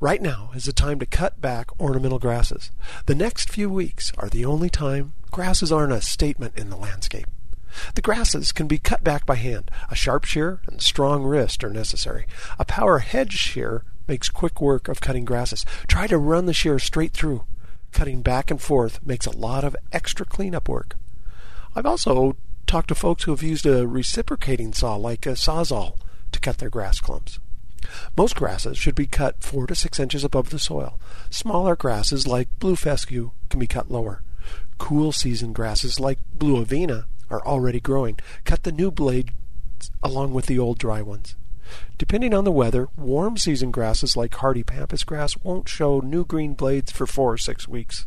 Right now is the time to cut back ornamental grasses. The next few weeks are the only time grasses aren't a statement in the landscape. The grasses can be cut back by hand. A sharp shear and strong wrist are necessary. A power hedge shear makes quick work of cutting grasses. Try to run the shear straight through. Cutting back and forth makes a lot of extra cleanup work. I've also talked to folks who have used a reciprocating saw like a Sawzall to cut their grass clumps. Most grasses should be cut 4 to 6 inches above the soil. Smaller grasses like blue fescue can be cut lower. Cool season grasses like blue avena are already growing. Cut the new blades along with the old dry ones. Depending on the weather, warm season grasses like hardy pampas grass won't show new green blades for 4 or 6 weeks.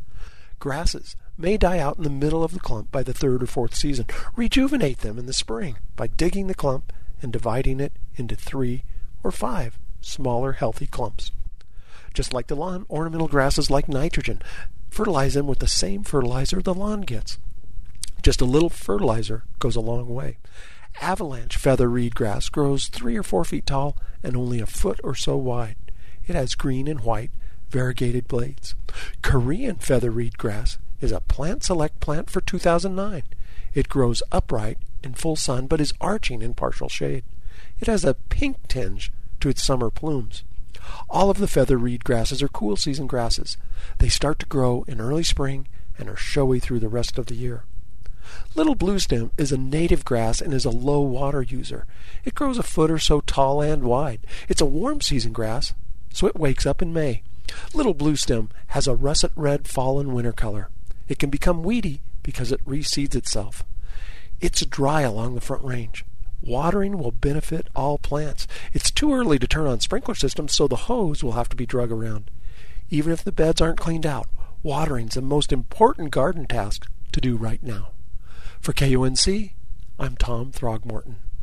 Grasses may die out in the middle of the clump by the 3rd or 4th season. Rejuvenate them in the spring by digging the clump and dividing it into 3 or 5 smaller healthy clumps. Just like the lawn, ornamental grasses like nitrogen. Fertilize them with the same fertilizer the lawn gets. Just a little fertilizer goes a long way. Avalanche feather reed grass grows 3 or 4 feet tall and only a foot or so wide. It has green and white variegated blades. Korean feather reed grass is a Plant Select plant for 2009. It grows upright in full sun but is arching in partial shade. It has a pink tinge to its summer plumes. All of the feather reed grasses are cool season grasses. They start to grow in early spring and are showy through the rest of the year. Little bluestem is a native grass and is a low water user. It grows a foot or so tall and wide. It's a warm season grass, so it wakes up in May. Little bluestem has a russet red fall and winter color. It can become weedy because it reseeds itself. It's dry along the Front Range. Watering will benefit all plants. It's too early to turn on sprinkler systems, so the hose will have to be drug around. Even if the beds aren't cleaned out, watering's the most important garden task to do right now. For KUNC, I'm Tom Throgmorton.